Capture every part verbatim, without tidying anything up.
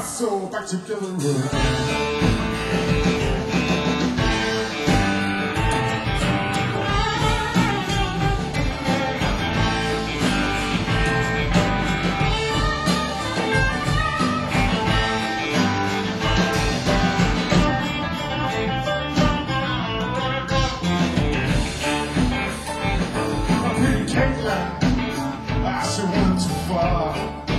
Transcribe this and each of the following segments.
soul back together. She went too far.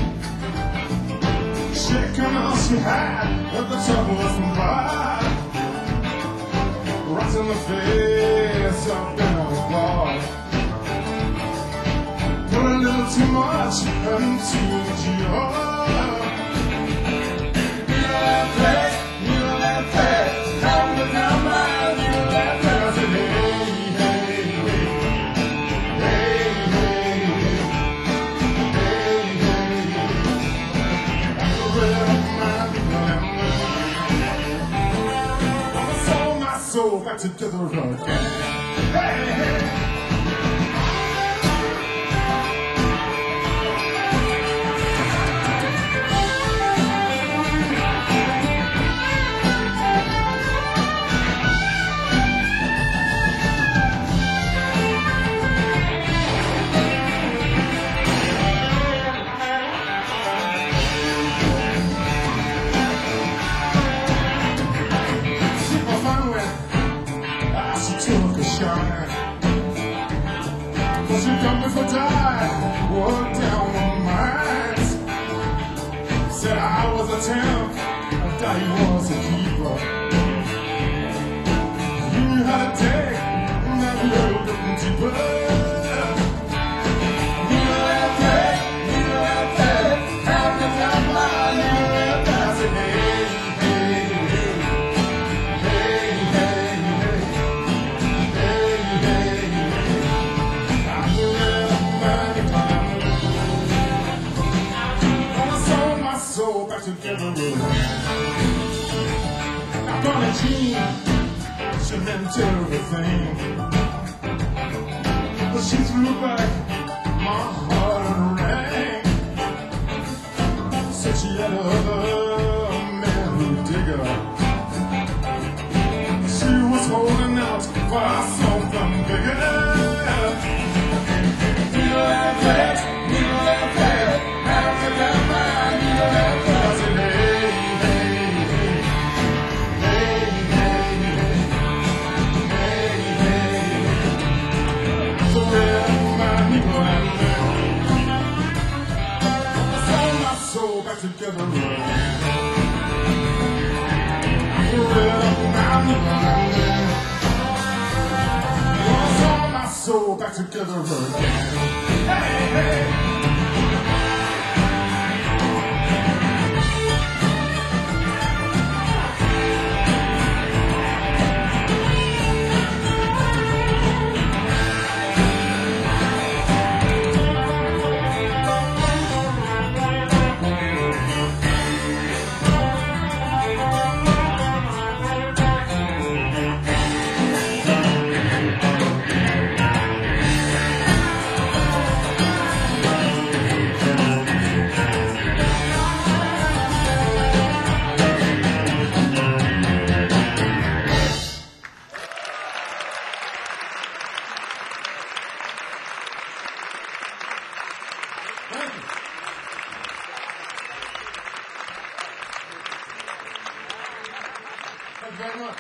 Shaking all she had, but the trouble wasn't far. Right in the face, I've been on the bar. Put a little too much into you. You know that play, you know that play. Down the down line, you know that play. I said, hey, hey, hey. Soul back together again. Hey, hey. Took a shot. Cause you come before die, walked down my mind. Said I was a temp, I thought you was a keeper. You knew how to take that little bit deeper. You know that play, you know that play. Down the down line, you know that play. I said, hey, hey, hey, hey, hey, hey. Back together I'm gonna change. She meant everything, but she threw back my heart and rang. Said she had another man who'd dig her. She was holding out for something bigger. You know that play, you know that play. Have to get mine, you know that play. Back together again. All my soul back together again. Hey, hey. Thank you. Thank you very much.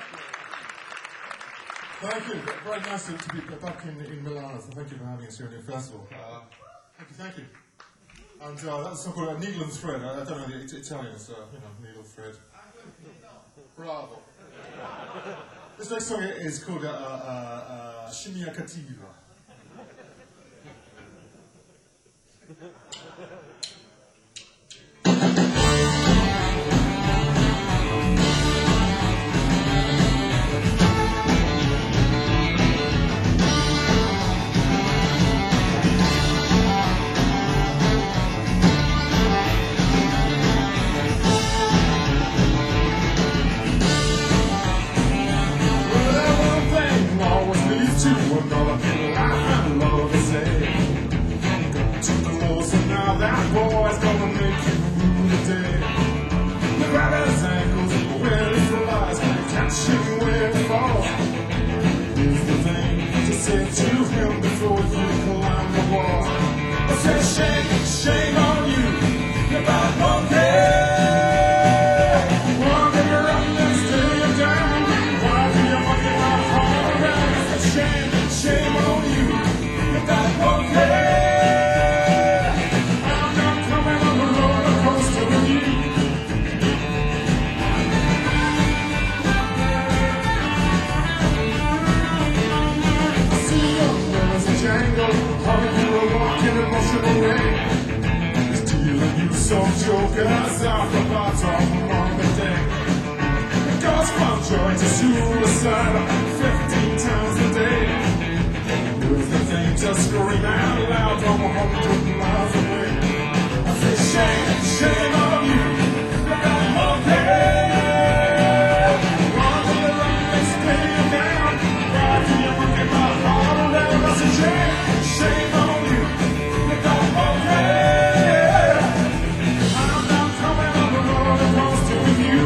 Thank you. Very nice to be back in, in Milan. So thank you for having us here at the festival. Uh, thank you, thank you. And uh, that's so called a needle and thread. I, I don't know the it, Italian, so you know, needle thread. Bravo. This next song is called uh, uh, uh, Scimmia Cattiva. To another thing I have love to say. To the most say shame, shame on you. You're about monkey. Walking around and staying down. Why do you monkey my heart around? I say shame, shame on you. You're about monkey. I'm not coming on the roller coaster with you. I see your words a jangle. How you are walking emotional way. Stealing you some jokers off the bottom on the deck. It goes from joy to suicide fifteen times a day. Here's the thing, just scream out loud from a hundred miles away. I say shame, shame on you. You're not monkey. Why do you run and stay down? Why do you monkey my heart around? I say shame, shame on you. You're not monkey. I'm not coming on the roller coaster with you.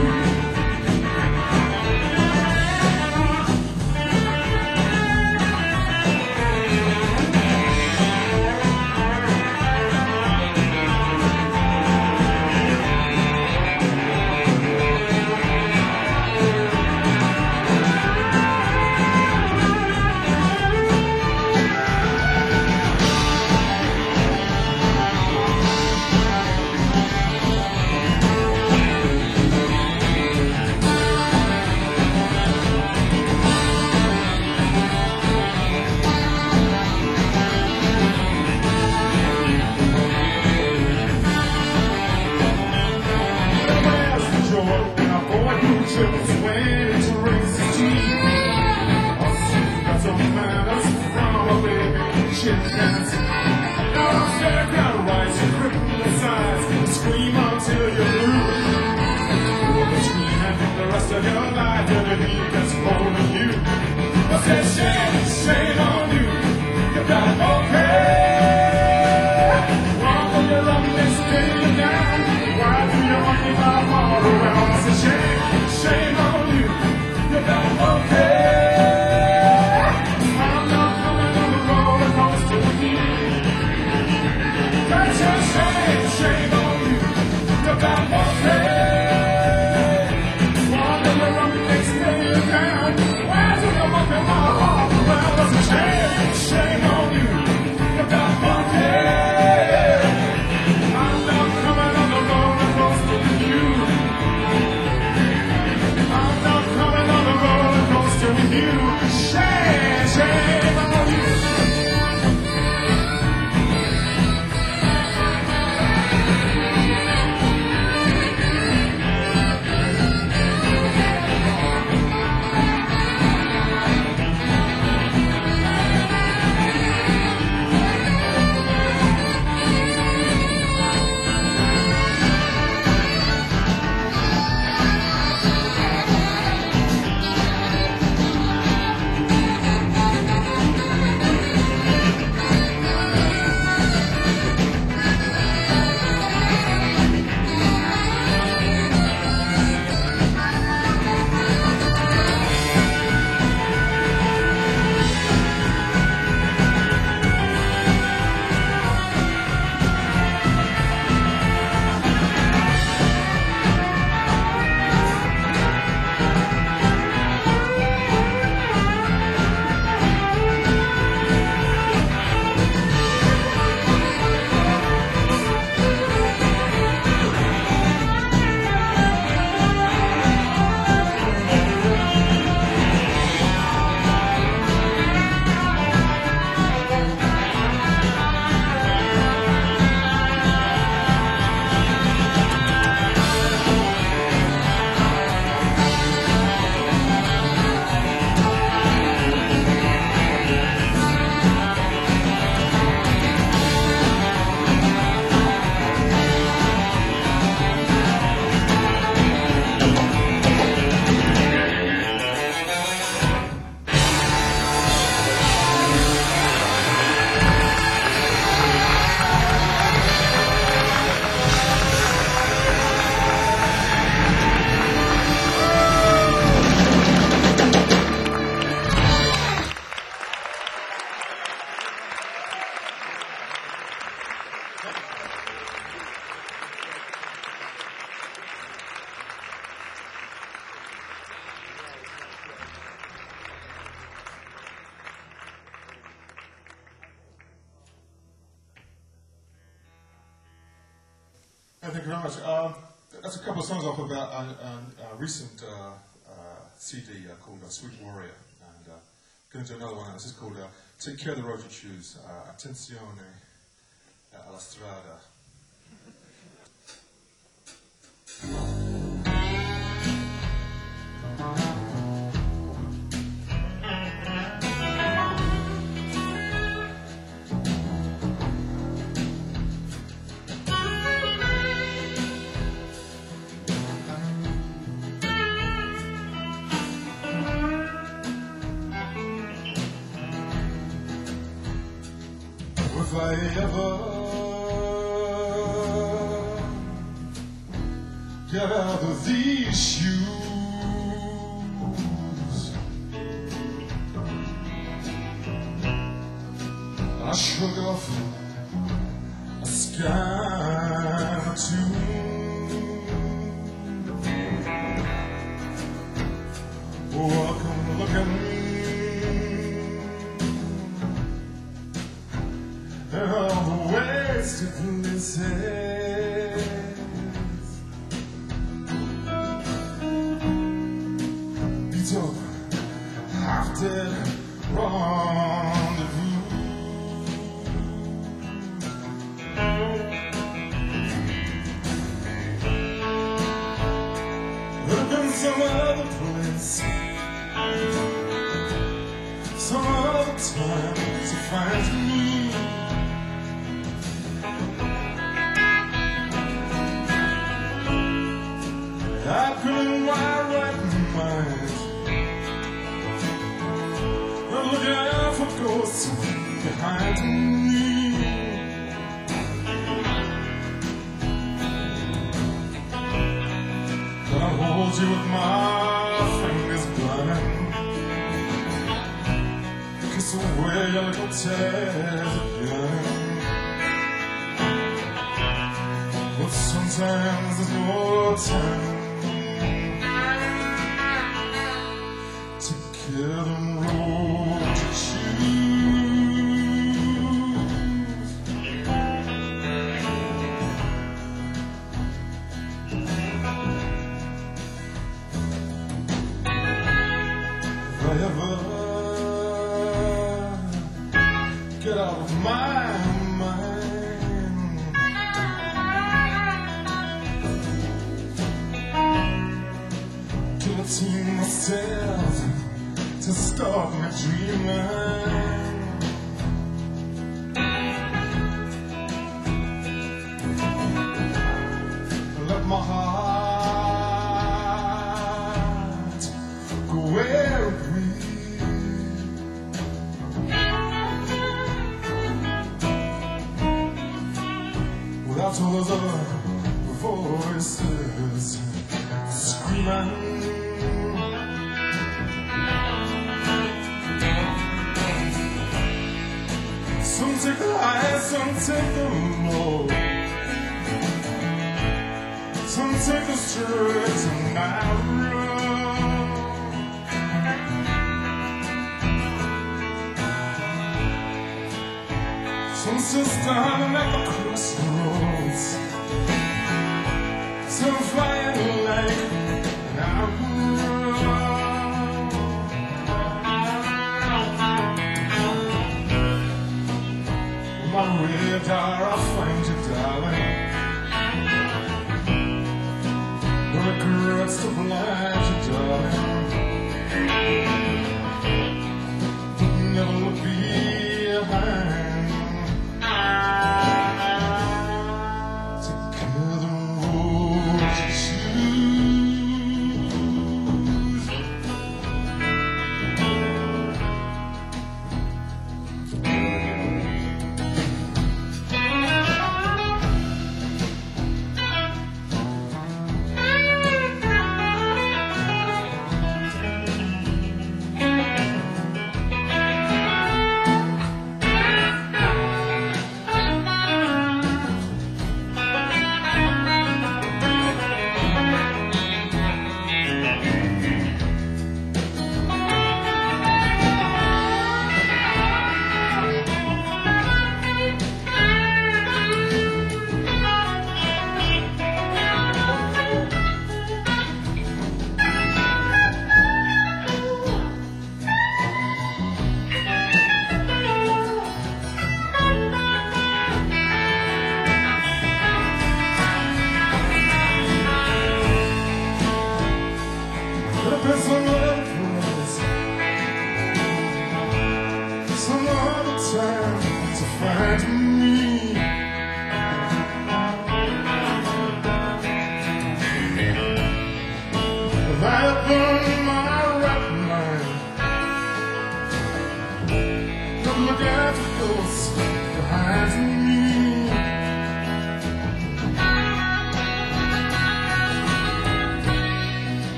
Scream until you're blue. You'll be screaming the rest of your life till the beat gets hold of you. I said shame, shame on you. You got okay. Why do you love me, stay down? Why do you monkey my heart around? I said shame, shame on you. You got okay. I'm not coming on the roller coaster with you. That's a shame, shame on you. You're about okay. Why do you run and stay down? Why do you monkey my heart around? That's a shame, shame on you. You're about okay. I'm not coming on the roller coaster with you. Hey, thank you very much. Um, that's a couple of songs off of our, our, our recent uh, uh, C D uh, called uh, Sweet Warrior. And uh, going to do another one. This is called uh, Take Care of the Road You Choose. Uh, Attenzione alla strada. If I ever get out of these shoes, I shrug off a sky or two. Welcome, look at me. And all the wasted places, beat up, half-dead rendezvous. There've been some other place, some other time to find me. I couldn't wire right mind. I'm looking out for ghosts behind me. But I hold you with my fingers blind. Kiss away your little tears again. But sometimes there's more time. Together road to choose. If I ever get out of my mind, guillotine myself to stop me dreaming. Let my heart go where it will. Without those other voices screaming. Some take the high, some take the low. Some take the straight and narrow. Some still standing at the crossroads. Some flying like an arrow. My radar, I'll find you, darling. Regrets to blind you, darling. But never look behind. Together road to choose.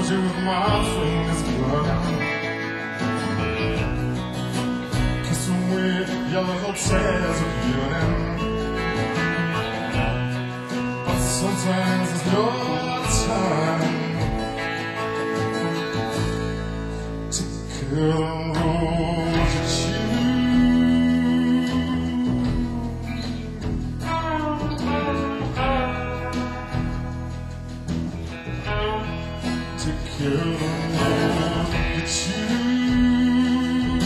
hold you with my fingers burning, kissing with your little tears of yearning. But sometimes there's no time to kill the road you choose, to kill the road you choose,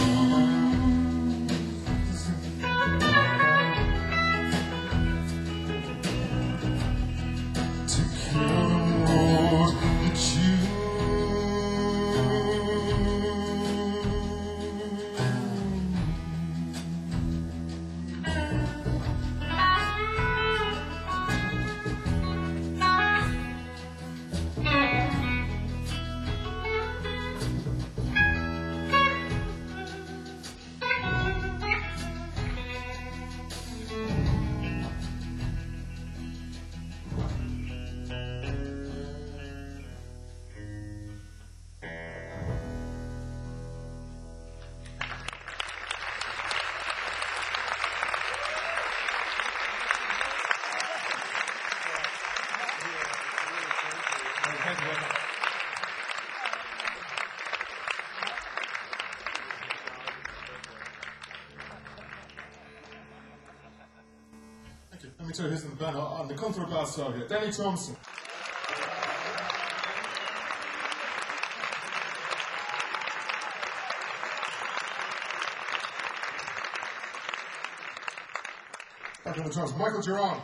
to kill the road you choose. Thank you very much. Thank you. Let me tell you who's in the band. On the contrabass side here, Danny Thompson. Back on the drums, Michael Giron.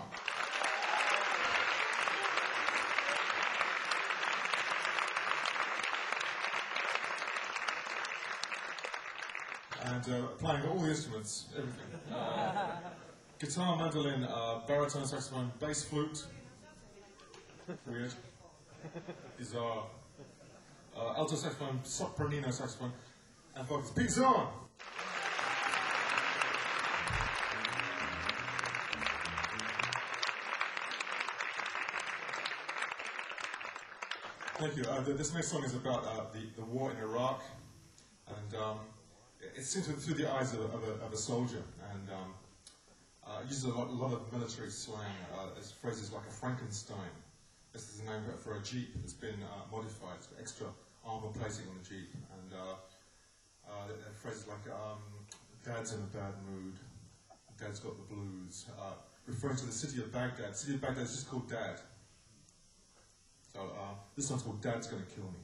And uh, playing all the instruments, everything. Uh, guitar, mandolin, uh, baritone saxophone, bass flute. Weird. Bizarre. Uh, alto saxophone, sopranino saxophone, and vocals. Pete Zorn! Thank you. Uh, this next song is about uh, the, the war in Iraq, and um, it's seen through the eyes of, of, a, of a soldier, and um, uh, uses a lot, a lot of military slang, uh, as phrases like a Frankenstein. This is the name for a Jeep that's been uh, modified. It's got extra armor plating on the Jeep, and uh, uh, phrases like um, "Dad's in a bad mood," "Dad's got the blues," uh, referring to the city of Baghdad. The city of Baghdad is just called Dad. So uh, this song's called "Dad's Gonna Kill Me."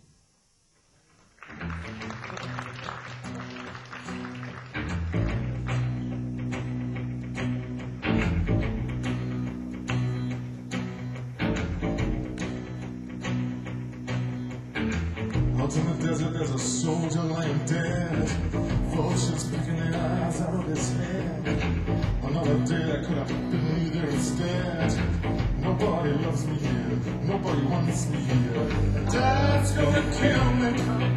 Out in the desert, there's a soldier lying dead. Vultures picking their eyes out of his head. Another day that could have been me there instead. Nobody loves me here. Nobody wants me here. Dad's gonna kill me.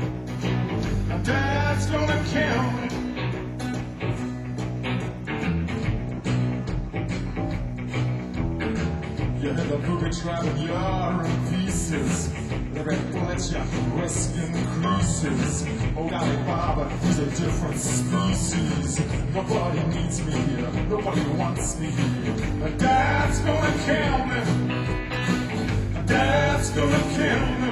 Dad's gonna kill me. You had a booby trapping yard in pieces. Every bullet you risk increases. Oh golly Baba, he's a different species. Nobody needs me here. Nobody wants me here. Dad's gonna kill me. Dad's gonna kill me.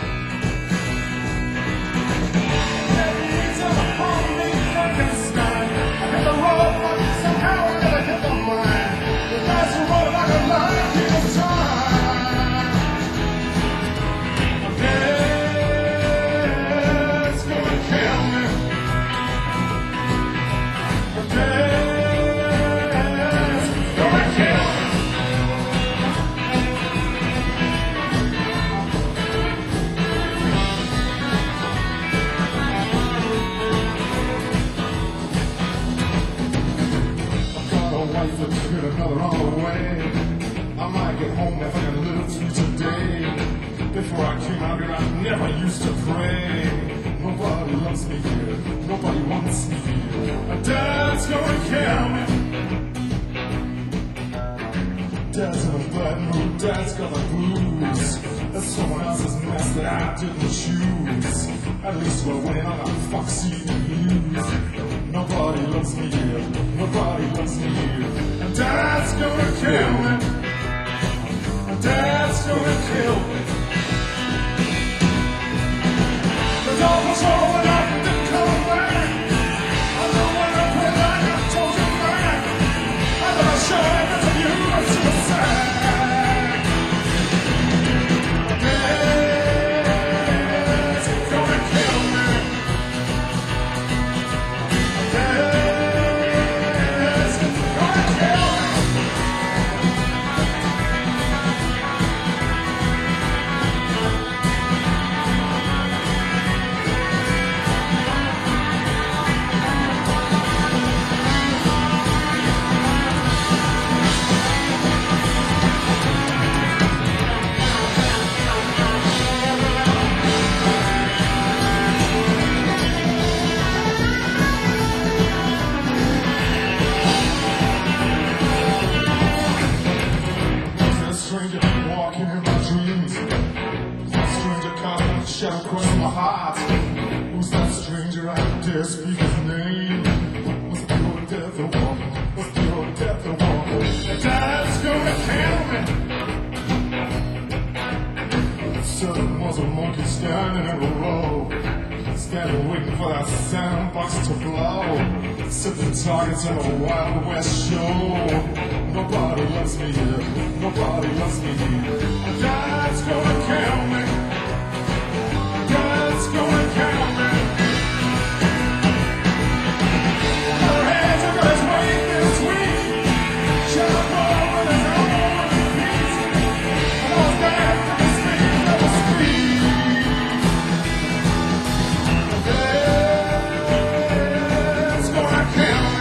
Another on the way. I might get home if I can live through today. Before I came out here, I never used to pray. Nobody loves me here. Nobody wants me here. My dad's gonna kill me. Dad's in a bad mood, dad's got the blues. That's someone else's mess that I didn't choose. At least we're winning on that foxy news. Nobody loves me here, nobody loves me here. And dad's gonna kill me. And dad's gonna kill me. The dog was rolling up and didn't come back. I know when I put like I told you back. I never show evidence of you are suicide. Dad's gonna kill me. Dad's gonna kill me. Stranger walking in my dreams. That stranger coming, shadow across my heart. Who's that stranger? I dare speak his name. Was pure death a walker? Was pure death a walker? And dad's gonna kill me. Sudden was a monkey standing in a row, standing waiting for that sandbox to blow. Sipping targets in a Wild West show. Nobody loves me here, nobody loves me here. And dad's gonna kill me. Dad's gonna kill me. Her hands are gonna swing this week. Shall I go with his own feet? And I was bad for the speed, never speak. Dad's gonna kill me.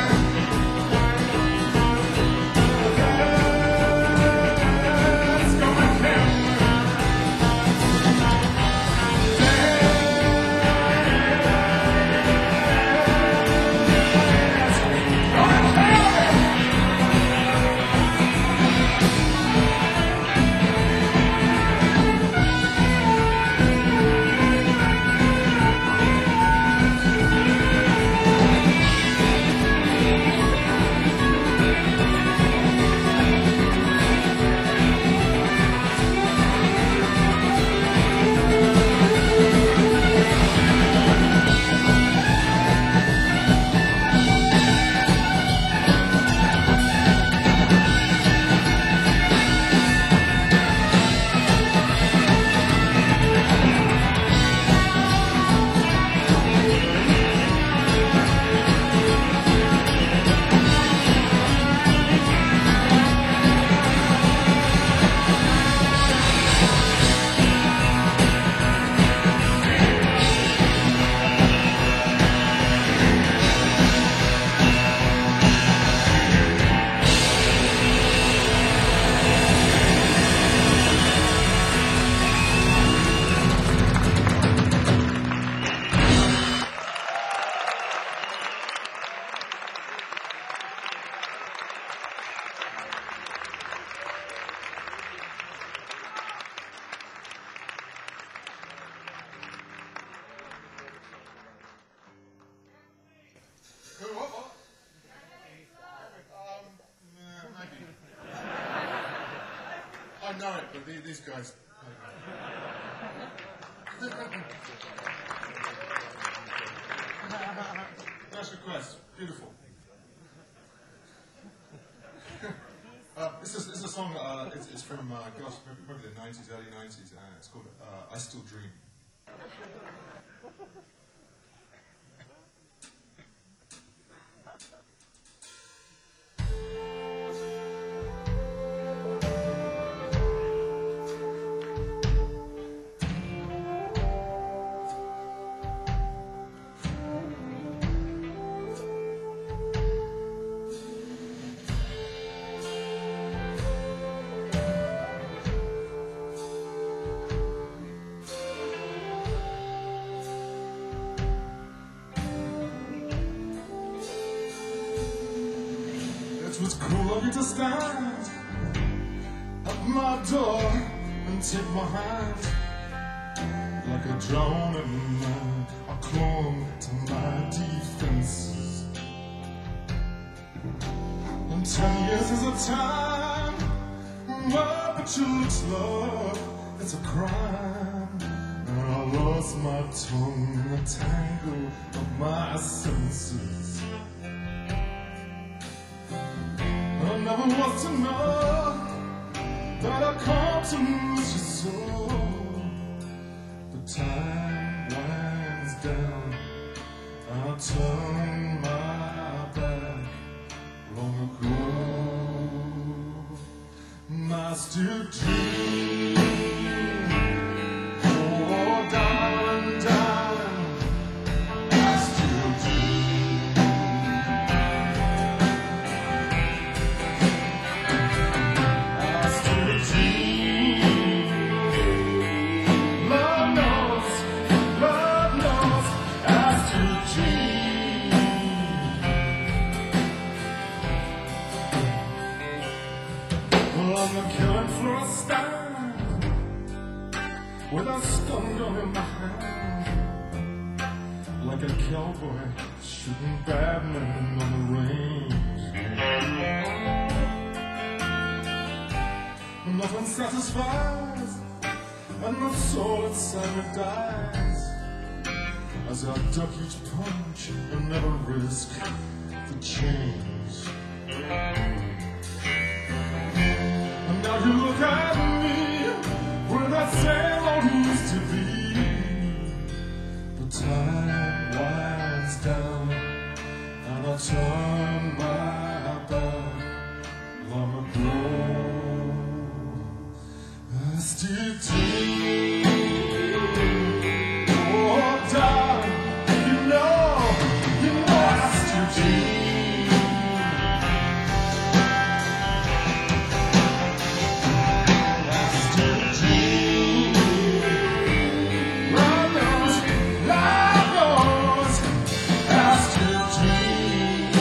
I know it, but these guys. Nice request. Beautiful. uh, this, is, this is a song, uh, it's, it's from, uh, gosh, maybe, maybe the nineties, early nineties, and it's called uh, I Still Dream. It was cool of you to stand my door and take my hand. Like a drowning man, I clung to my defenses. And ten years is a time, oh, but you looks love, it's a crime. And I lost my tongue in the tangle of my senses. I never was to know that I come to miss you so. But time winds down, I turn my back long ago. And I still dream, oh darling, darling, I still dream. I still dream. Lord knows, Lord knows, I still dream. Well, I'm killing for a star with a stun gun in my hand, like a cowboy shooting bad men on the range. Nothing satisfies, and my soul inside me dies, as I duck each punch and never risk the change. And now you look at me where that same old used to be. But time winds down, and I turn my back long ago. I still dream, oh darling, you know, you know I still dream. I still dream. Lord knows, Lord knows, I still dream.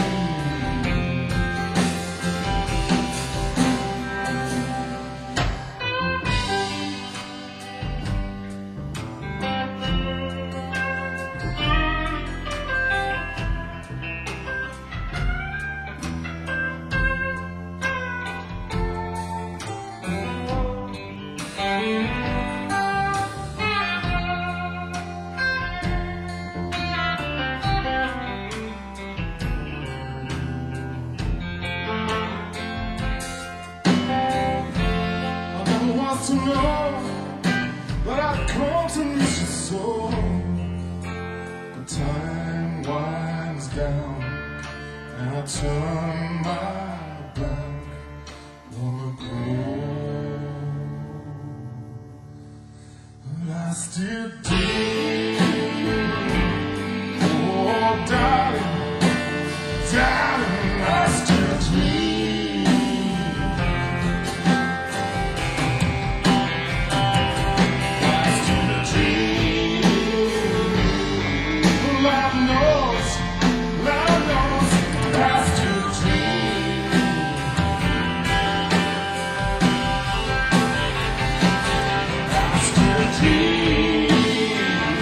To know that I come to miss you so. But time winds down, and I turn my back long ago. But I still dream, oh darling, darling, I still dream. Dream.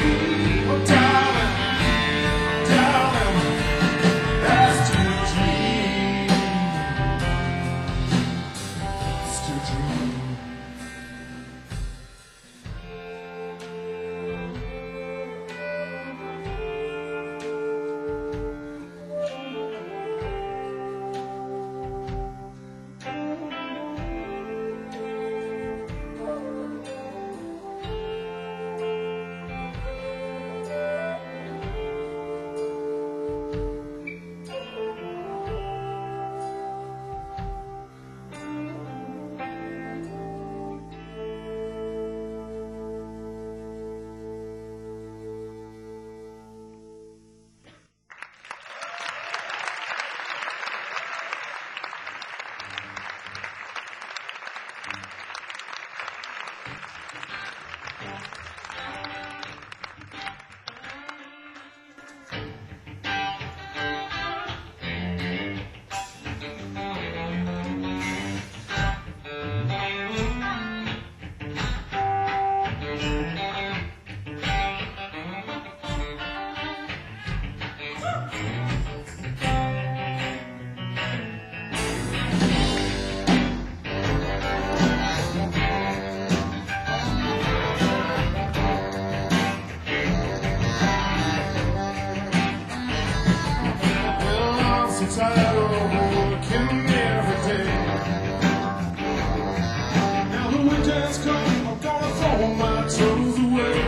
weekends come, I'm gonna throw my troubles away.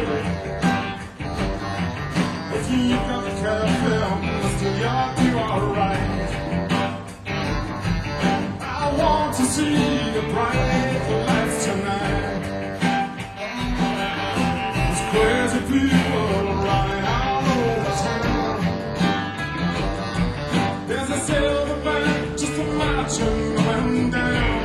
If you got the cafe, still you'll be alright. I want to see the bright lights tonight. There's crazy people running all over town. There's a silver band just a marching them down.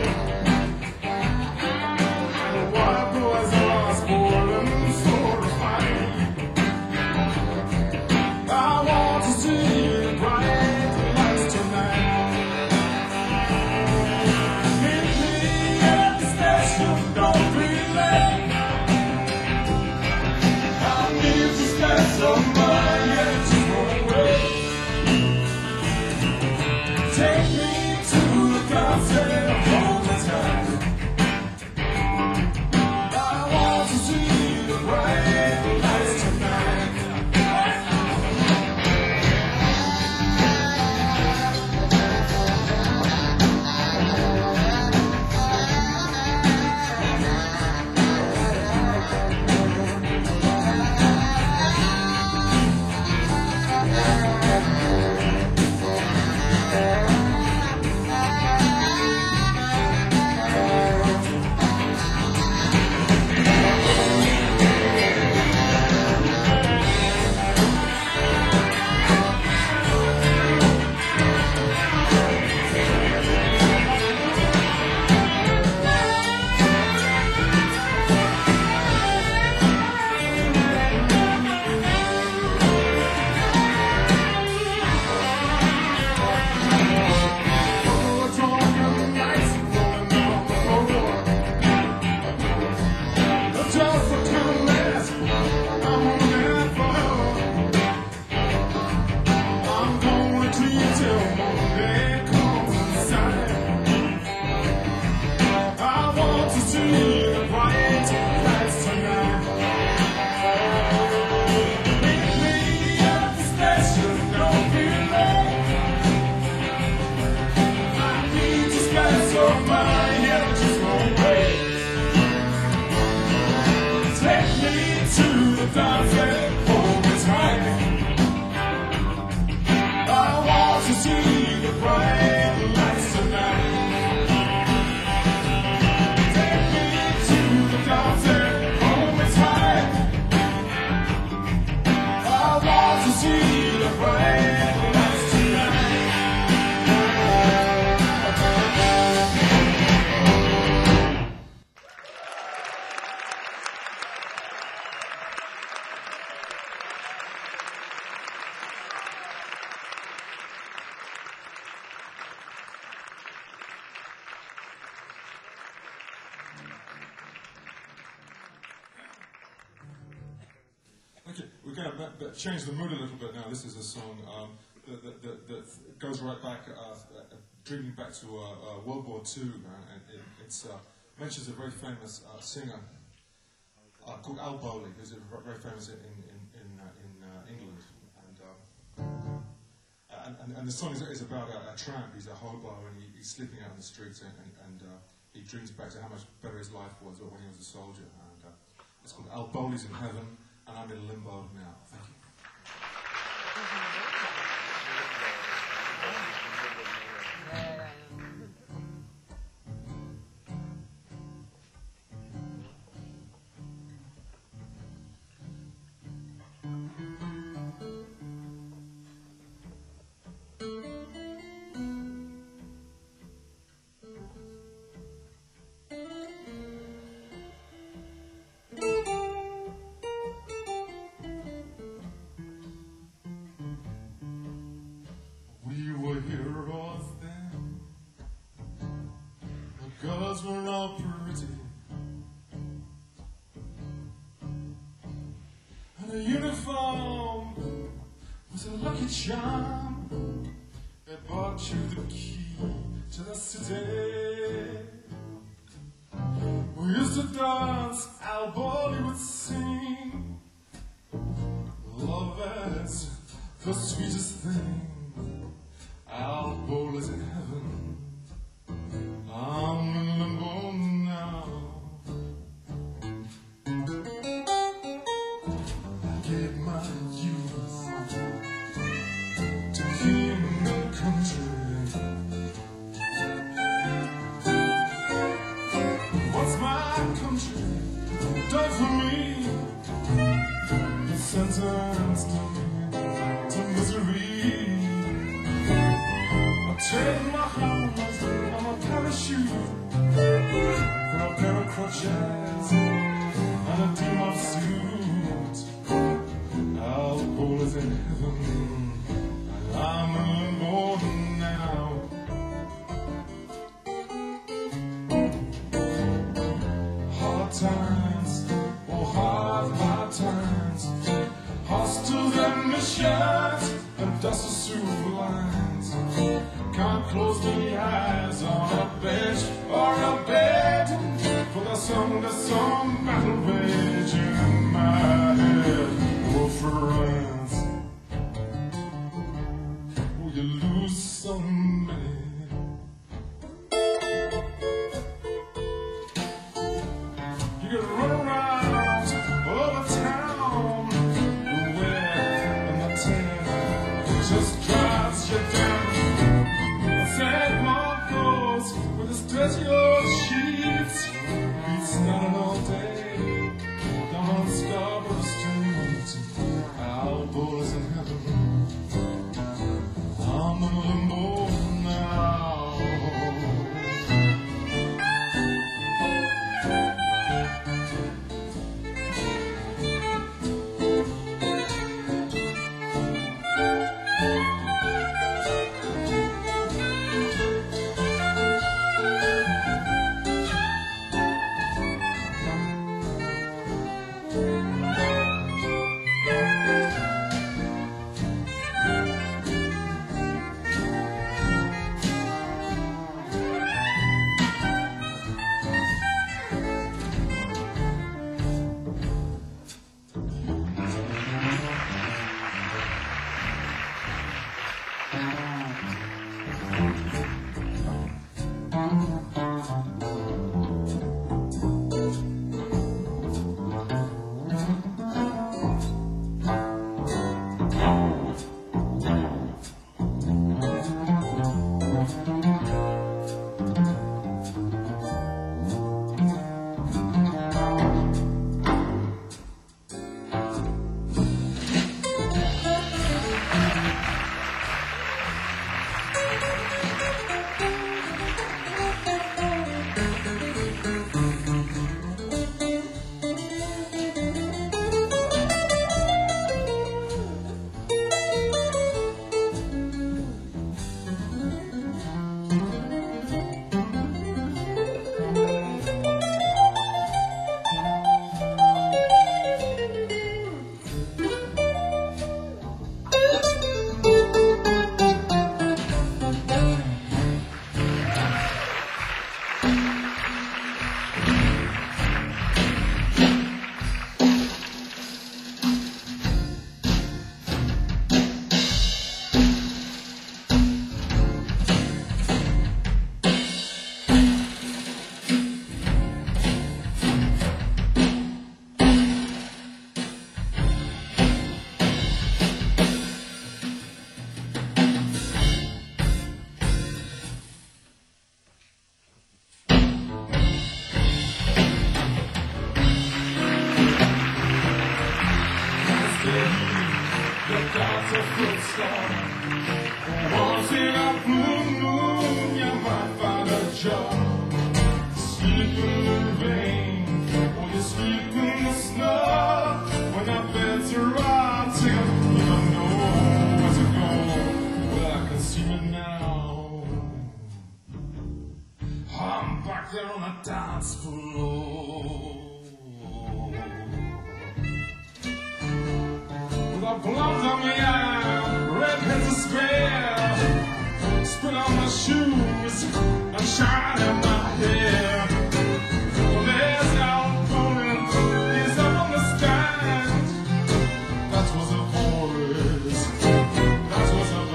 The wild boys are spoiling for a fight. I want to see the bright lights tonight. Meet me at the station, don't be late. I need to spend some money, yeah, just one way. Take me to the concert, hold me tight. I want to see the bright lights tonight. Okay, we're going to change the mood a little bit now. This is a song um, that, that, that, that goes right back, uh, uh, dreaming back to uh, uh, World War Two, uh, and it it's, uh, mentions a very famous uh, singer uh, called Al Bowley, who's very famous in, in, in, uh, in uh, England. And, um, and, and, and the song is, is about a, a tramp. He's a hobo, and he, he's sleeping out in the streets, and, and, and uh, he dreams back to how much better his life was when he was a soldier. And uh, it's called Al Bowley's in Heaven. And I'm in limbo now. Thank you. Girls were all pretty, and a uniform was a lucky charm. They bought you the key to the city. We used to dance, Al Bowley would sing. Love is the sweetest thing. Al Bowley's in heaven. I'm in limbo now. for jazz and a team of suits. Al Cool is in heaven, and I'm alone now. Hard times, oh hard, hard times. Hostile emissions and dust of super lines. Can't close the eyes on a bench or a bed, for there's some, there's some battle rage in my head. Oh, friends, will you lose somebody? You can run around all over town, the wear and the tear just drives you down. Sad Mark goes with his dirty old sheets, beats down all day down on Scarborough Street. Our boys in heaven, I'm in limbo now. Once in a blue moon, you might find a job. Sleep in the rain, or you sleep in the snow. When our beds are rotting, you don't know where to go. Well, I can see it now. I'm back there on a dance floor. The blonde on my eye, red heads are square. Spit on my shoes and shine in my hair. Well, there's Al Cool, he's up on the stand. That was a voice, that was a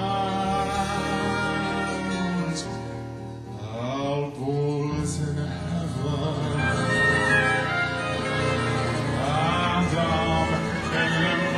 band. Al Cool is in heaven, and I'm in limbo.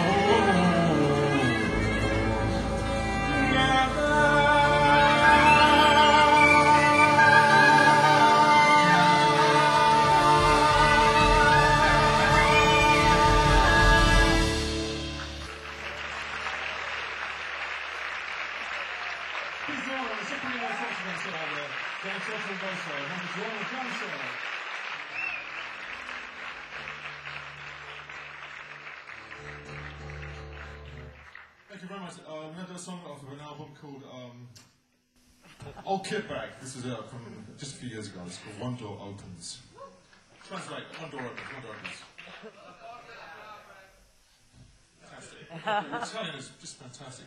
very much. Uh, we have a song off of an album called um, Old Kit Bag. This was uh, from just a few years ago. It's called One Door Opens. Translate, One Door Opens, One Door Opens. Fantastic. Italian is just fantastic.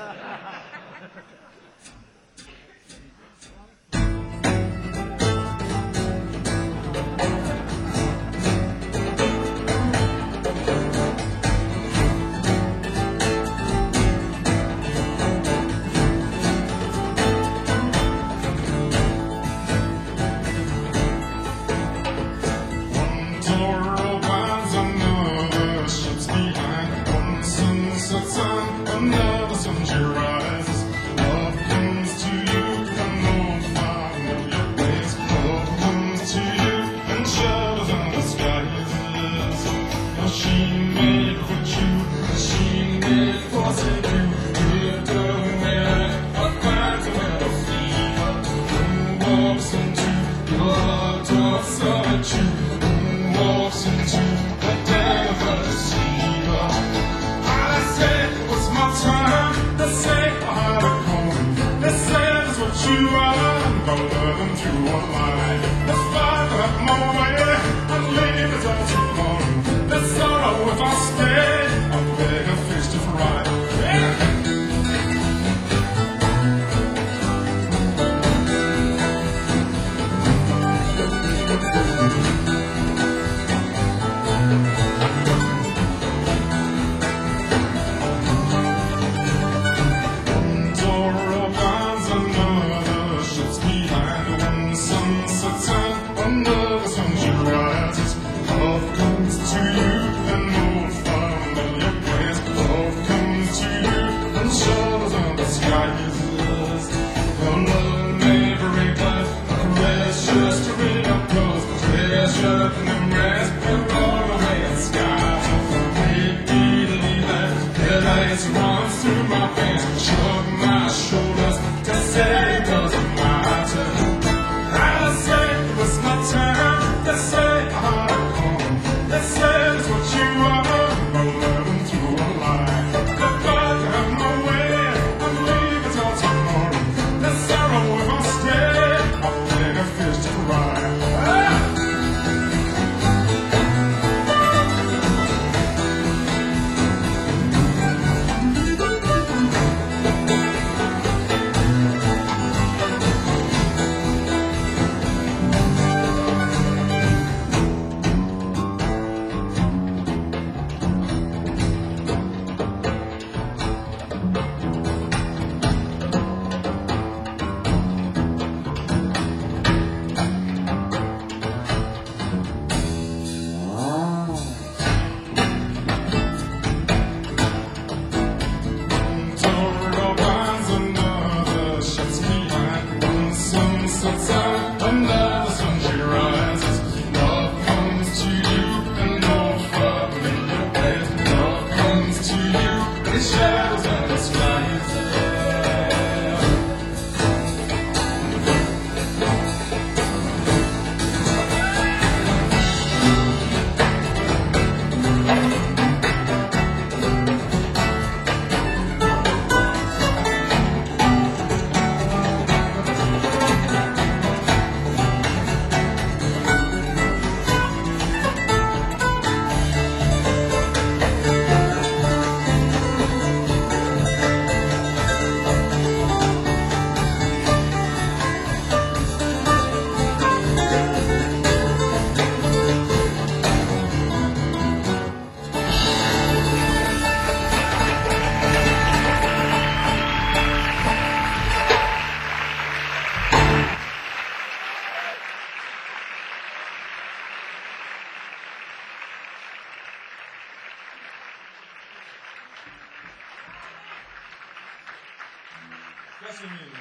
Grazie mille.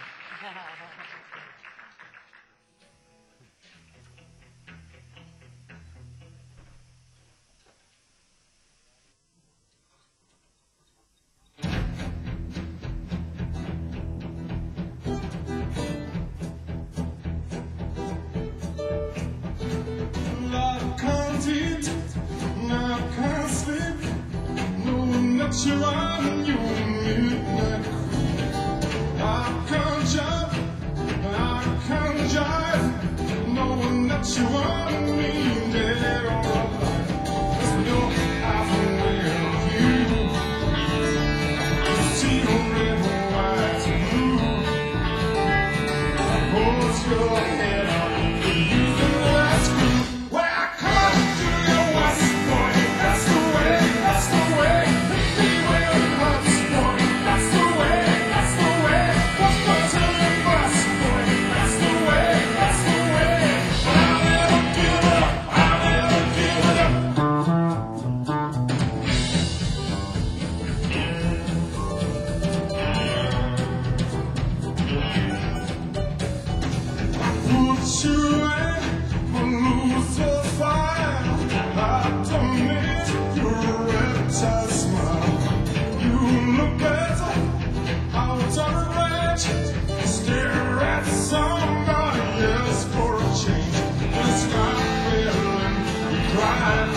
I can't eat, I can't sleep, no, not sure I'm you. midnight cruise. I can't jive, I can't jive, knowing that you want me dead or alive. There's no halfway with you. You see the red, white, and blue. I hold your head up, you use the last screw. Well, I come to your west point. That's the way, that's the way. Hit me where it hurts, boy. That's the way, that's the way. What's my turn and bust, boy? That's the way, that's the way. But I'll never give it up, I'll never give it up. Put you in for loser fire. I don't need your reptile smile. You look better out on range. Stare at somebody else for a change. It's not feeling you cry.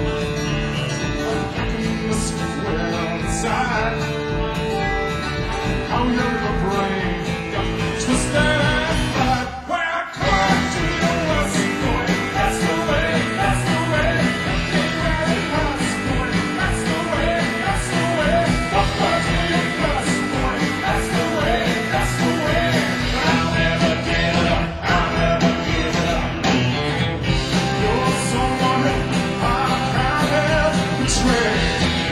Happiness well inside. How your brain got twisted and fried. Well, I come to your west point. That's the way, that's the way. Get where it hurts, boy. That's the way, that's the way. Walk back to your bus, boy. That's the way, that's the way. But I'll never give it up, I'll never give it up. You're someone I have betrayed.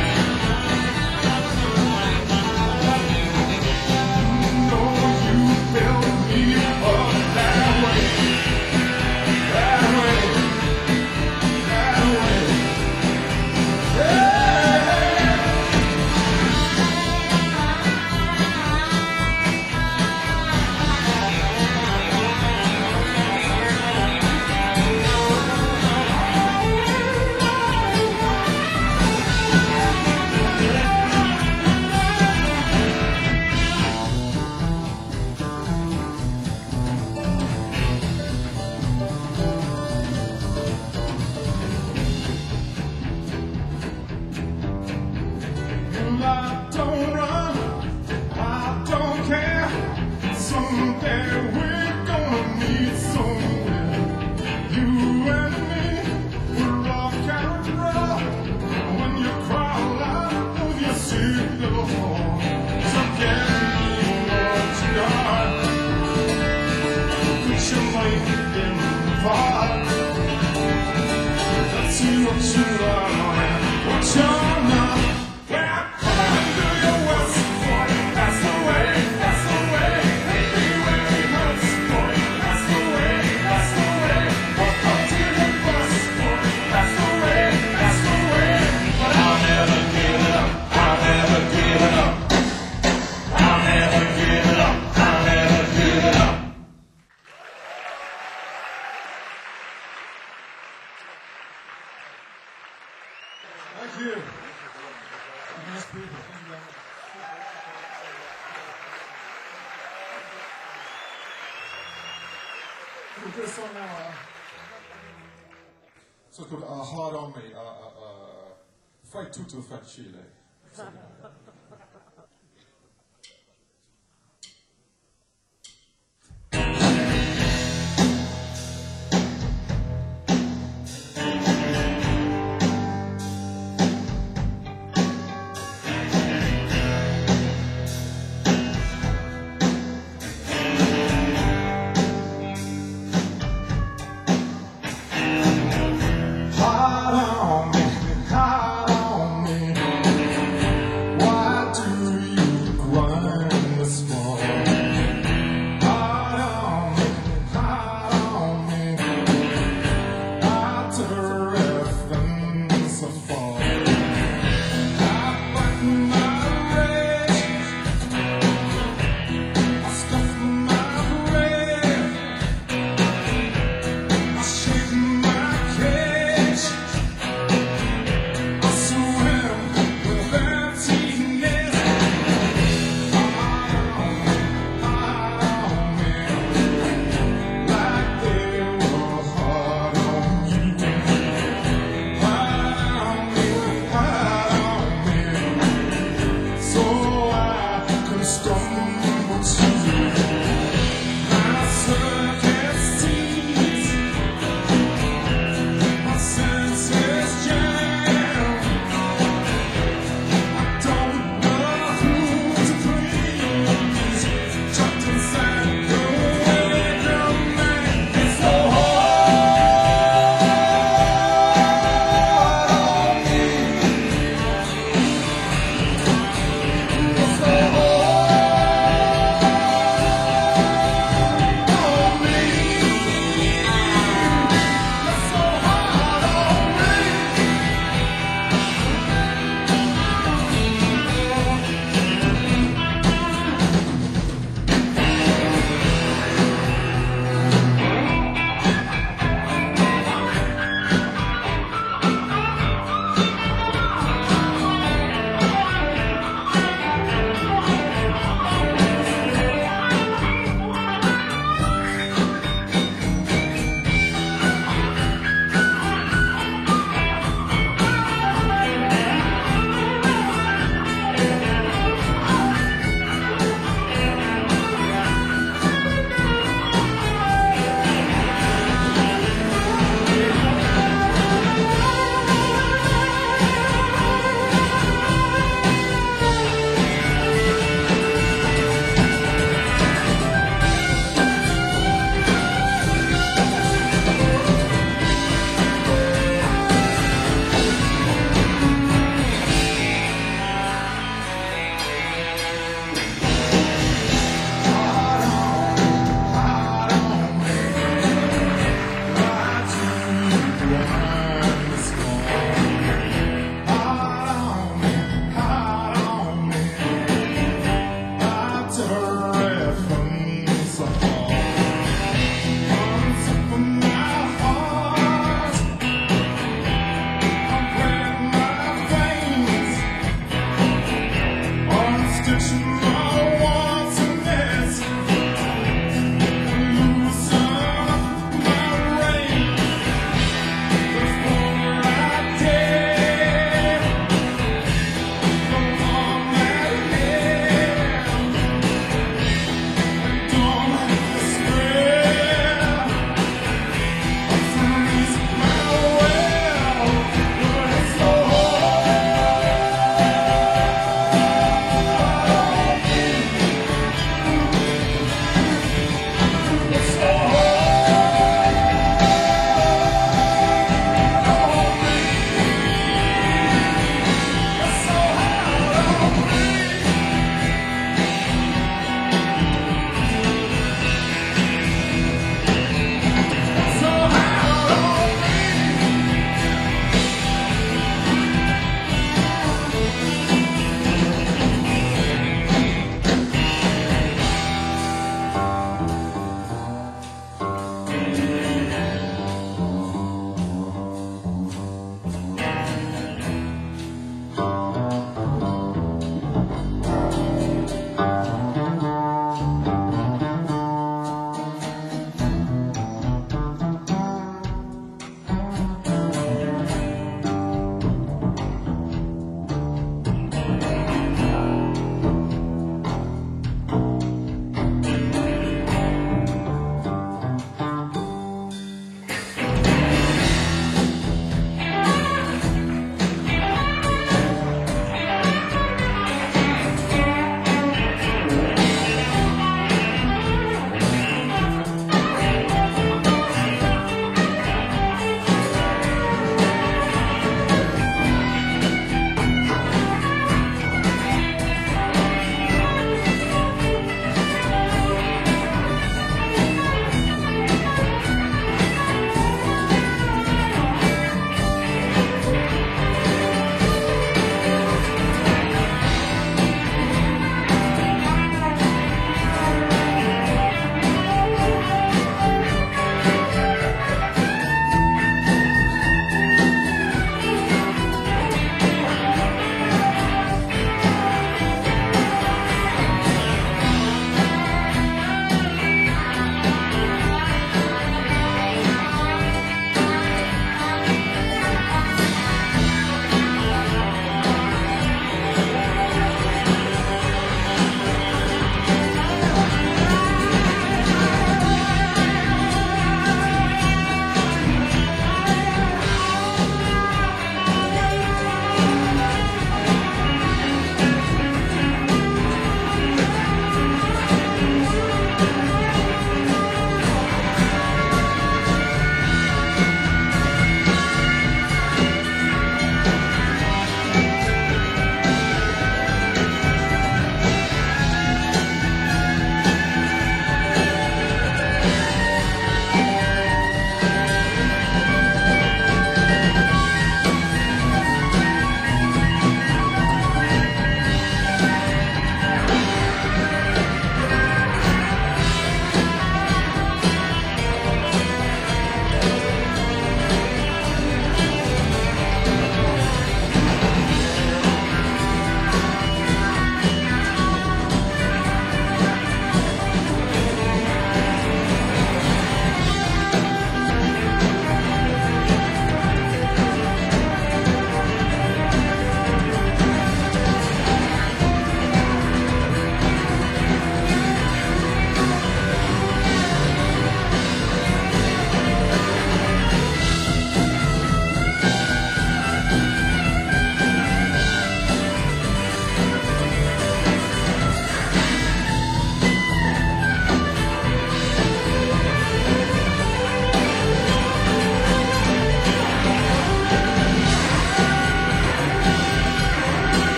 You know you built me up that way, that way, that way. Yeah. And I don't run, I don't care. Someday we're gonna meet somewhere. You and me will rock and roll. When you crawl out of your seat, little hole, so get me what you got. Put your mind in the pot. Let's see what you are and what you're not. Yeah, come to your west point. That's the way, that's the way. Hit me where it hurts, boy. That's the way, that's the way. Walk up to your bus, boy. That's the way, that's the way. But I'll never give it up, I'll never give it up. I'll never give it up, I'll never give it up. Thank you. Nice people. Thank you very much. We'll do a song now. Uh, so it's called uh, Hard On Me. Uh, uh, uh, Fai tutto facile. Hard on me, hard on me. Why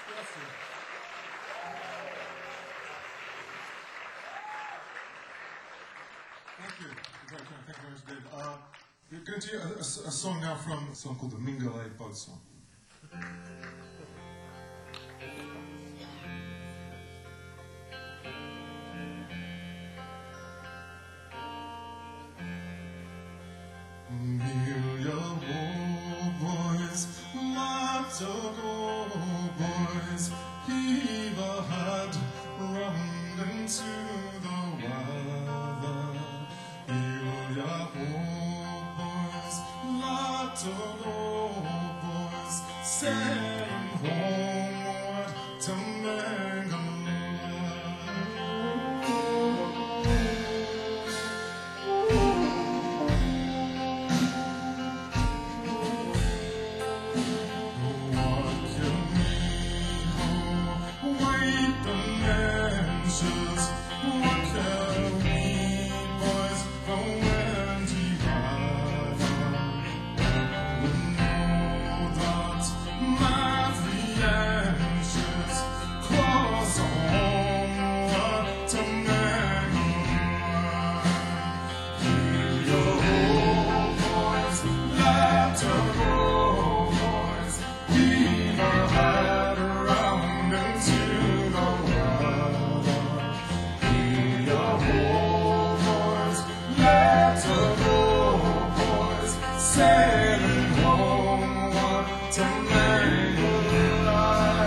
Thank you. Very kind. Thank you very much, Dave. Uh, we're going to do a, a, a song now from a song called the Mingale Boat Song. Boys, lots of old boys, heave a hat round into the water. Ilya old boys, lots of old boys, sailing homeward to Mangala. What can we boys go and divide? We know that Matrianches cross onward to Mangala. Hear your old boys, let your old boys, weave a hat around into the water. Sailing homeward to Mangala.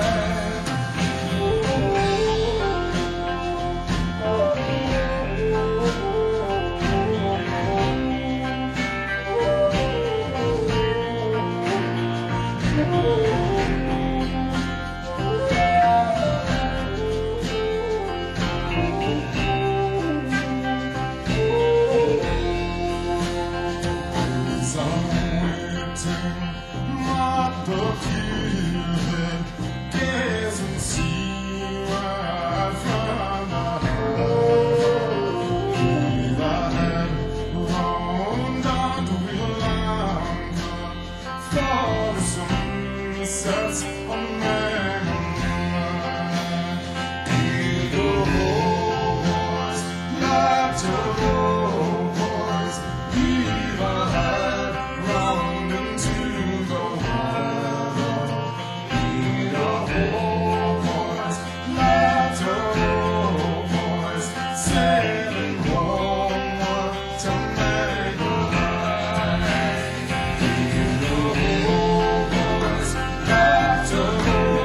Not the feeling, gaze and see right from the heart. Leave a hand round down to Lanka for the sunsets of Mangala. Hear your old boys, let your old boys, leave a hand round into the water. Hear your old boys, let your old boys, sailing homeward to Mangala. Hear your old boys, let your old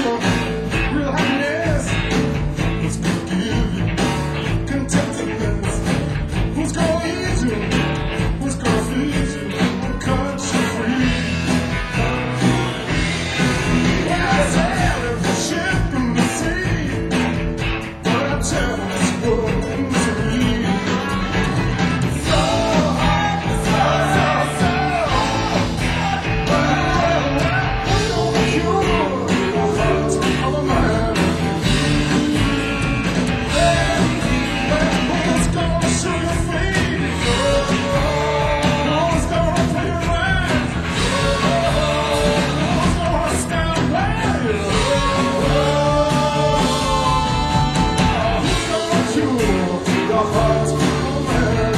real happiness? Who's gonna give you contentedness? Who's gonna eat you? Who's gonna feed you and cut you free? Yeah, sail every ship in the sea, but I tell this world to me. So hard, so, so, so, but I'm gonna cure the heart of a man. Who's gonna show you free? Who's gonna pay your rent? Who's gonna stand by you? Who's gonna cure the heart of a man?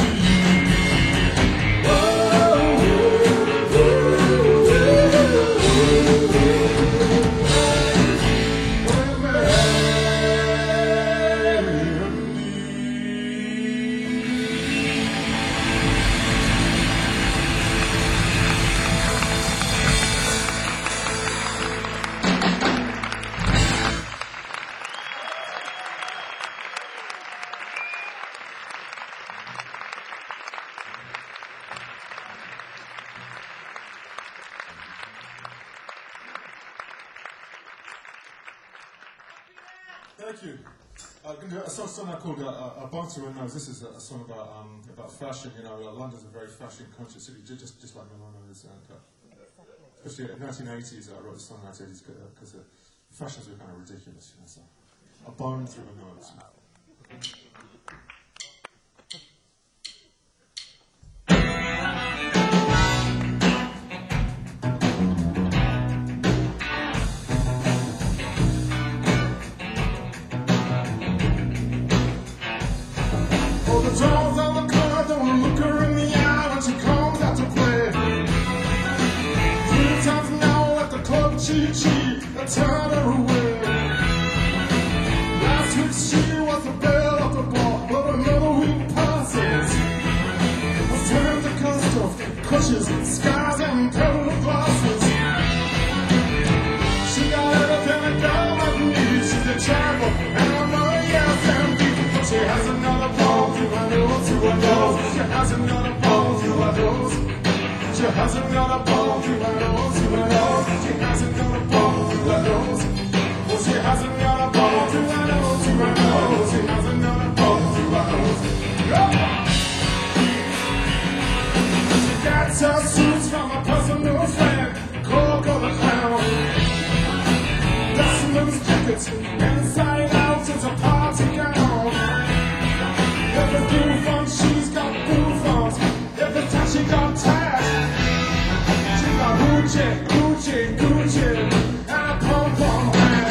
Thank you. I'm going to do a song, song I called uh, uh, A Bone to a Nose. This is a, a song about um, about fashion. You know, uh, London's a very fashion-conscious city, ju- just just like Milan is. And, uh, especially in the nineteen eighties, I wrote this song in the nineteen eighties because uh, fashions were kind of ridiculous. You know, so a bone through a nose. Oh, the dolls on the car don't look her in the eye when she comes out to play. Three times now at the club, cheat, cheat, I turned her away. Last week she was the belle of the ball, but another week passes. Was turned to customs, crutches, skies, and pearl glasses. She got everything a girl might need. She's a champion, and I'm a yes and deep. She has another bone through her nose, through her nose. She has another bone through her nose. She has another bone through her nose, through her nose. She has another bone through her nose. Oh, she has another bone through her nose, through her nose. She has another bone through her nose. She gets her suits from a personal friend, Coco the Clown. Dustman's jackets, inside out is a party gown. Every bouffant, she's got bouffants. Every time she got tagged, she got Gucci, Gucci, Gucci, and a pom-pom hat.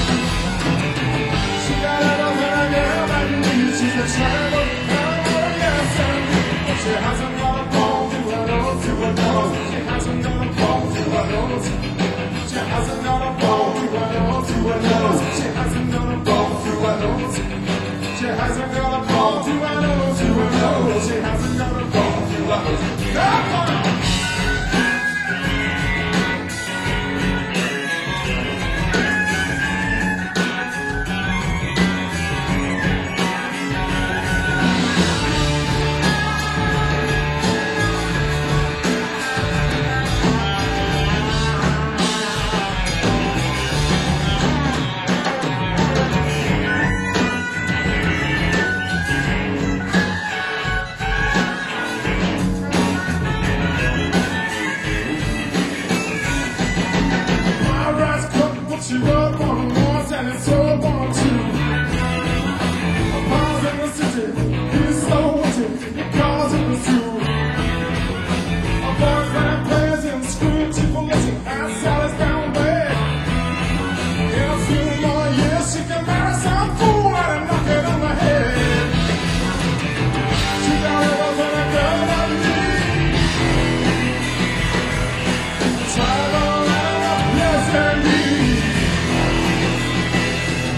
She got everything a girl might need. She's a travel, oh yes, and she has another bone through her nose, through her nose. She has another bone through her nose. She has another bone through her nose, through her nose. She has another bone through her nose. She has another bone through her nose, through her nose. She has another bone through her nose. Come on! She wrote one once and it's all one two. A pause in the city, he's so witty, because it was true. A boyfriend plays in screw for missing and Sally's down bad. In a few more years she can marry some fool and knock it on the head. She got everything a girl that needs. Travel and yes indeed.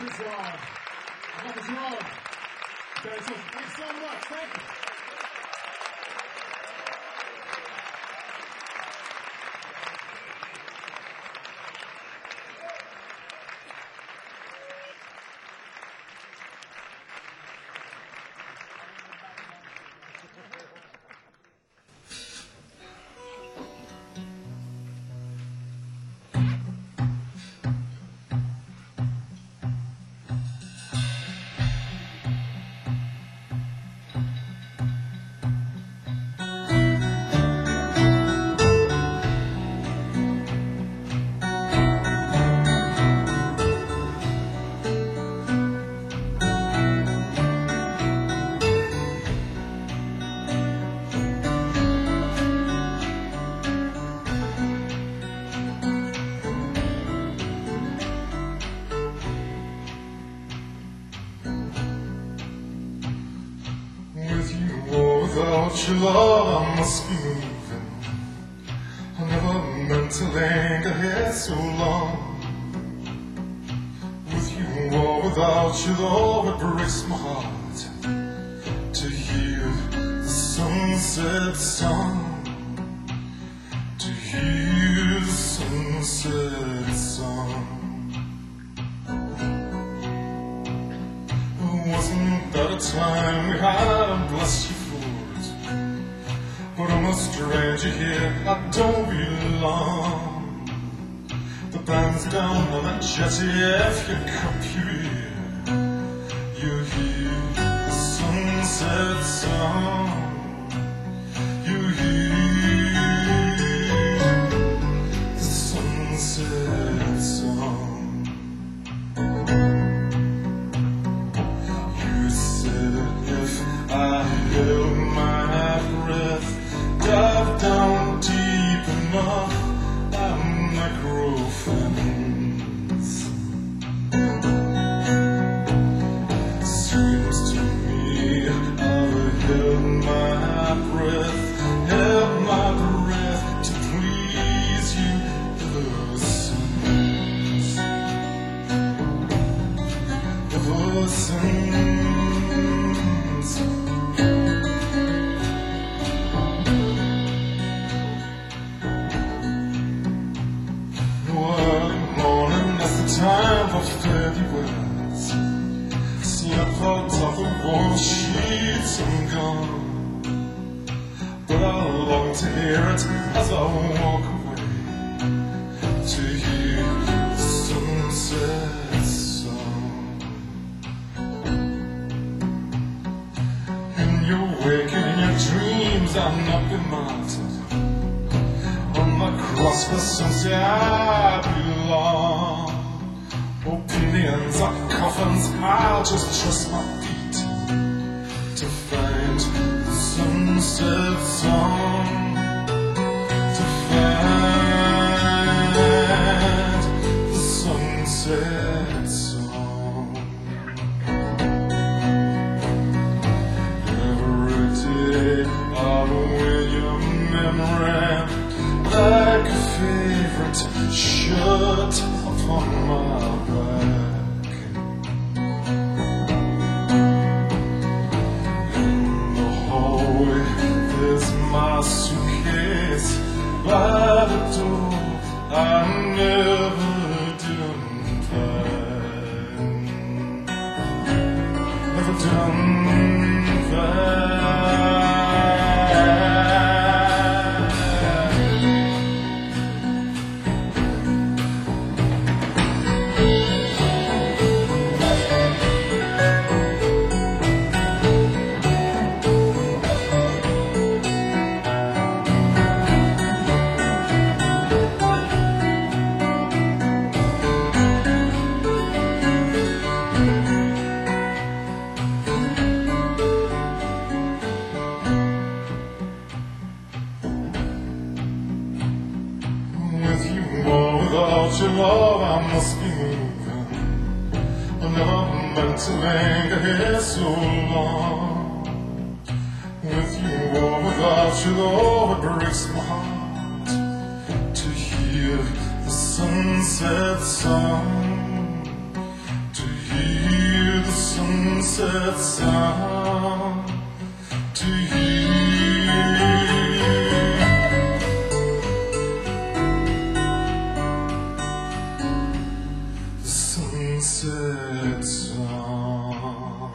Good job. That was wrong. Okay, so thanks so much. Thank you. Without your love, I must be moving. I never meant to linger here so long. With you or without you, though, it breaks my heart to hear the sunset song, to hear the sunset song. Wasn't that a time we had, bless you for it? But I'm a stranger here, I don't belong. The band's down on that jetty, if you cup your ear, you hear the sunset song. You hear the sunset song. I held my breath, dive down deep enough, I might grow friends. Seems to me I've held my breath, held my breath to please you ever since, ever since. Time for fairy words, slip out of the warm sheets and gone. But I long to hear it as I walk away, to hear the sunset song. In your waking, in your dreams, I've not been martyred. On the cross for sins, I belong. Opinions are coffins, I'll just trust my feet to find the sunset song, to find the sunset song. Every day I'll wear your memory like a favorite shirt upon my back. In the hallway there's my suitcase by the door. I never did that, never done that. Without your love, I must be moving. I never meant to linger here so long. With you or without you, though, it breaks my heart to hear the sunset song, to hear sunset song to you. The sunset song.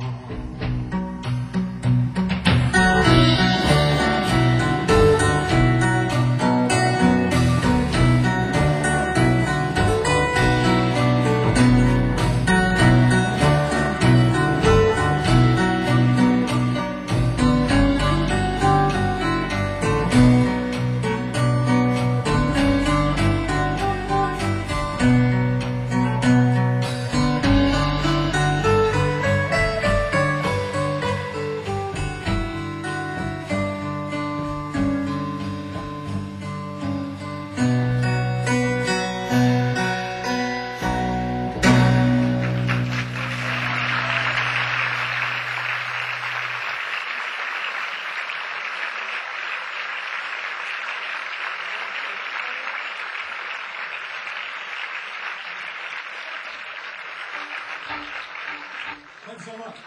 Thanks so much.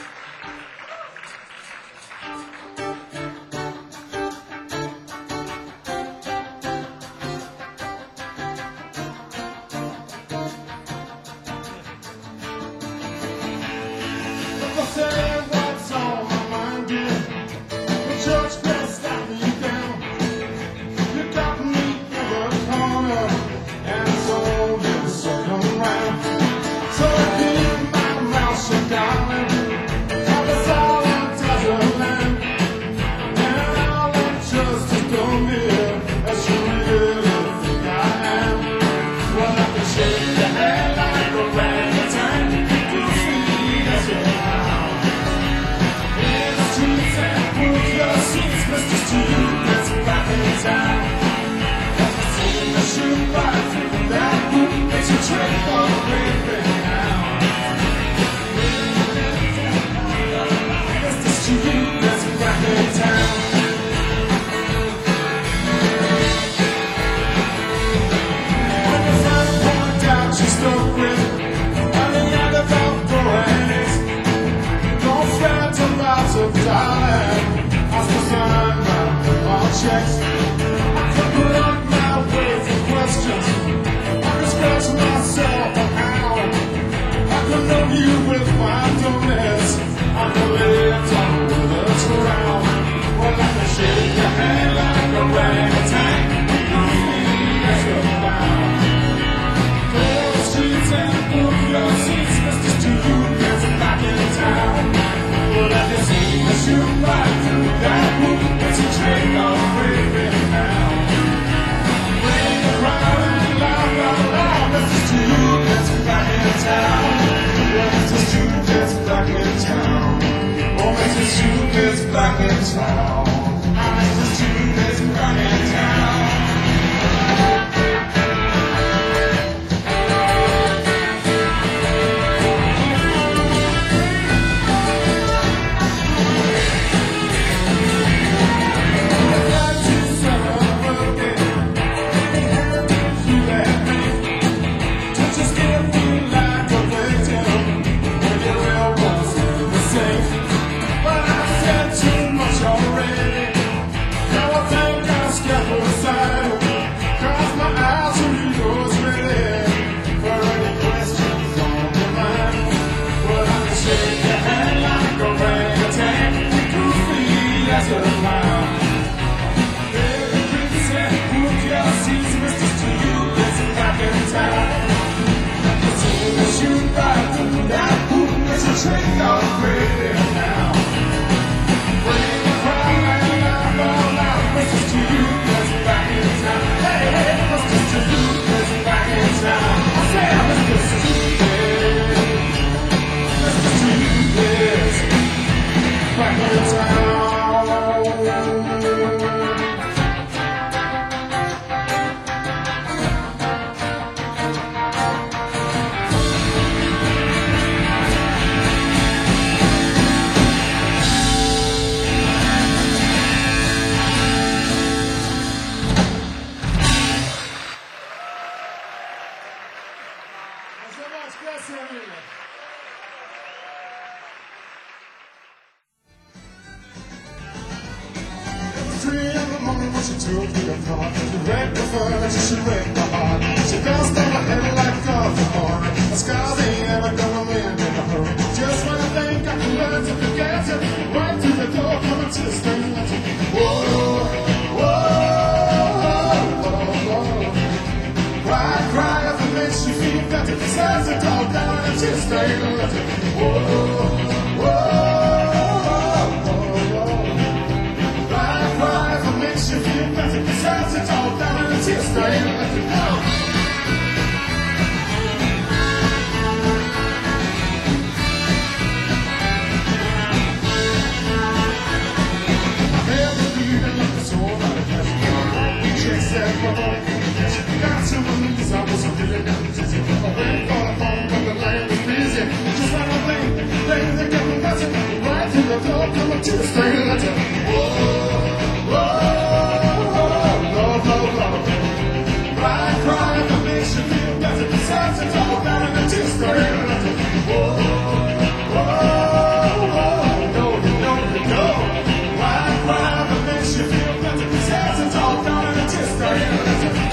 I'll say what's on my mind, dear. The church bell stopped me down. You got me in the corner, and so you so come round. So I keep my mouth shut, darling. I was all in Tasman, and I'll let justice go near, as you really think I am. Well, I can shake your head like a orangutan. You see, that's your power. In the streets and put your seats, Mister Stew gets back in town. As I see the shoot right through that roof, makes you trip on the ring now. Mister Stew gets back in town. When the sun poured down, she stuck with on the end of the doorways. Don't fret about it, darling. I still stand by all checks. I could block my way for questions. I could scratch myself out. I could know you with my dumbness. I could live on with a ground. Well, I can shake your hand like a orangutan. You see as you're bound. Fill the streets and book your seats, Mister Stew gets back in town. Well, I can see the shoot right through that roof. It's a train of raving now. Bring the crowd and loud, loud, loud. Mister Stew gets back in town. Yeah, Mister Stew gets back in town. Oh, Mister Stew gets back in town. Ah, Mister Stew gets back in town. But I said too much already. she took me apart. She wrecked the furniture, she wrecked my heart. She bounced on my head like a golfing horn. The scars ain't ever gonna mend in a hurry. Just when I think I can learn to forget you, right through the door, coming to the strange letter. Whoa, whoa, whoa, whoa. Cry, cry, if it makes you feel better. Says it all down and just stay a letter. Whoa, whoa. Besides, it's all down and tears staying and let it go. I feel the beat and look so out of passion. Each except for all the passion. Got to my knees, I was really down dizzy. I went for the phone, but the line was busy. Just when I think, things that got me messing. Right through the door, coming to the stay and let it go. Whoa, whoa. Cry, cry, if it makes you feel better. Besides, it's all down in the tears staying a letter. Whoa, whoa, whoa, no, you know, you know. Cry, cry, if it makes you feel better. Besides, it's all down in the tears staying a letter.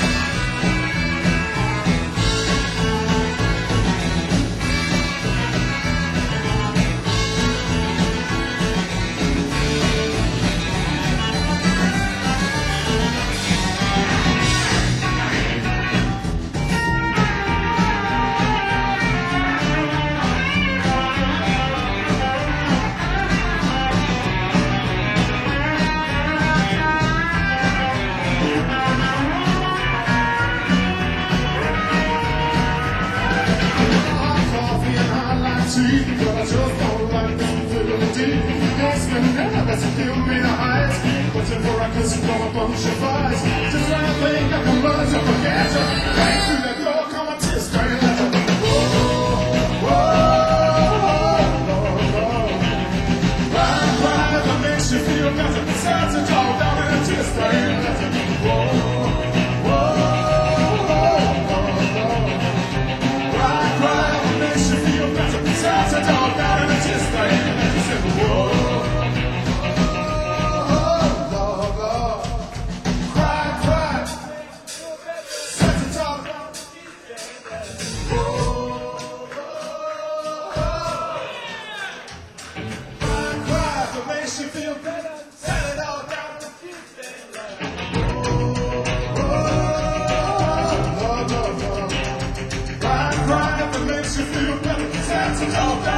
But I just don't like this infidelity. Makes me nervous, give me the highs. Waiting for a kiss from a bunch of eyes. Just when I think I can learn to forget you, right through the door, come a tear straight letter. Whoa, whoa, whoa, whoa. Cry, cry, if it makes you feel better. Besides, it's all down in a tear straight letter. Whoa, whoa, whoa, whoa. Cry, cry, if it makes you feel better. Besides, it's all down in a tear straight letter. Whoa. Makes you feel better, set it all down to Tuesday. Cry, cry, if it makes you feel better, set it all down.